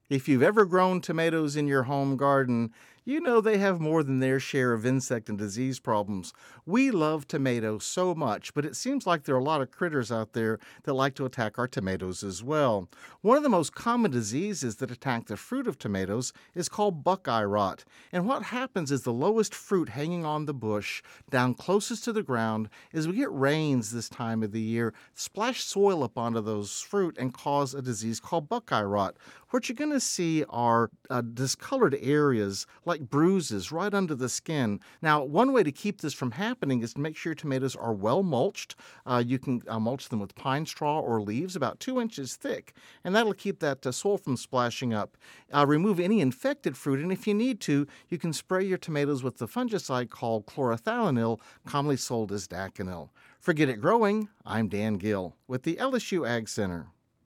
If you've ever grown tomatoes in your home garden, you know they have more than their share of insect and disease problems. We love tomatoes so much, but it seems like there are a lot of critters out there that like to attack our tomatoes as well. One of the most common diseases that attack the fruit of tomatoes is called buckeye rot. And what happens is the lowest fruit hanging on the bush, down closest to the ground, as we get rains this time of the year, splash soil up onto those fruit and cause a disease called buckeye rot. What you're going to see are discolored areas like bruises right under the skin. Now, one way to keep this from happening is to make sure your tomatoes are well mulched. You can mulch them with pine straw or leaves about 2 inches thick, and that'll keep that soil from splashing up. Remove any infected fruit, and if you need to, you can spray your tomatoes with the fungicide called chlorothalonil, commonly sold as Daconil. For Get It Growing, I'm Dan Gill with the LSU Ag Center.